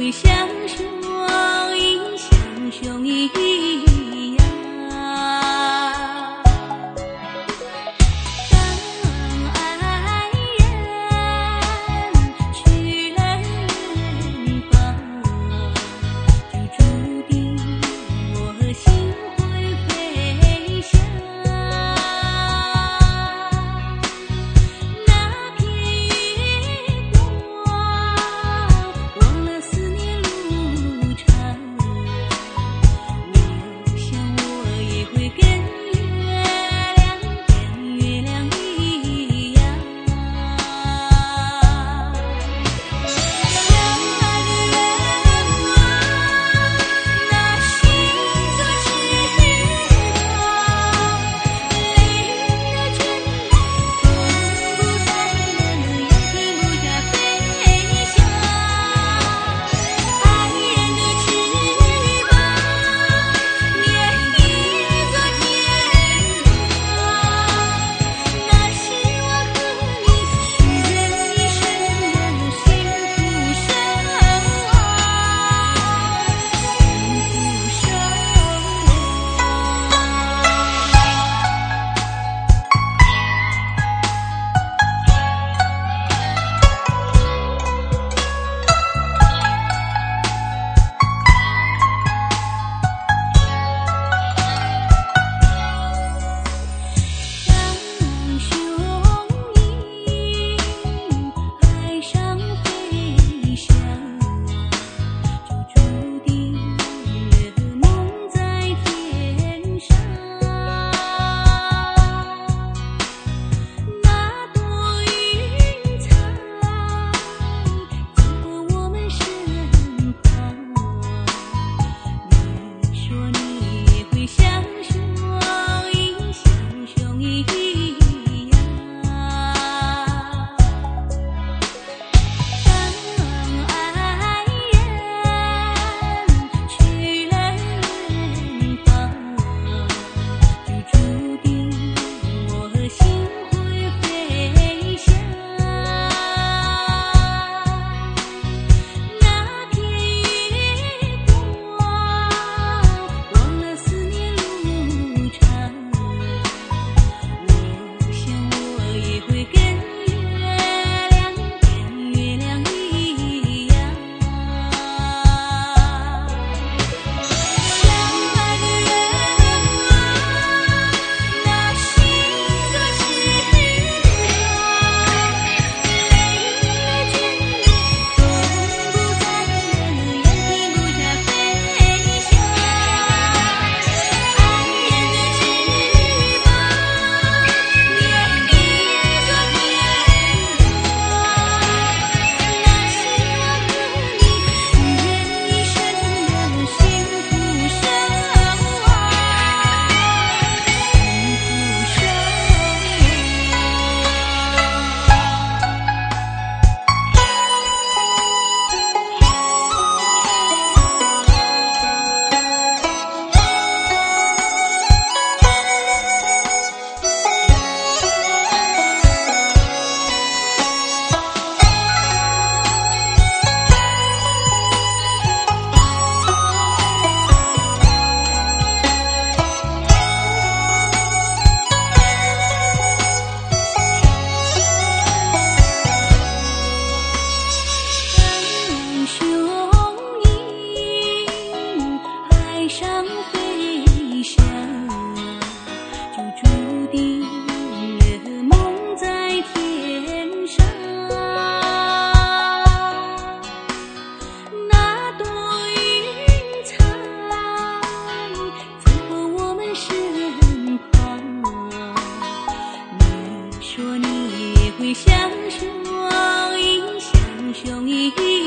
会像双影，像雄一样。当爱人去了远方，就注定我心会飞翔。那片月光，忘了思念路长。我想我也会跟月亮一样。相爱的人啊，那心做翅膀，累了倦了，风不再冷，也停不下飞翔。爱人的翅膀，也一座天堂。那是我和你许愿一生的幸福生当雄鹰爱上飞翔，就注定了梦在天上。那朵云彩走过我们身旁，你说你也会像双影，像雄一样。当爱人去了远方，就注定我心会飞翔。那片月光，忘了思念路长。我想我也会跟月亮一样。相爱的人啊，那心做翅膀，累了倦了，风不再冷，也停不下飞翔。爱人的翅膀，也一座天堂。那是我和你许愿一生的幸福生活，当雄鹰爱上飞翔，就注定了梦在天上。那朵云彩走过我们身旁，你说你也会像双影，像雄一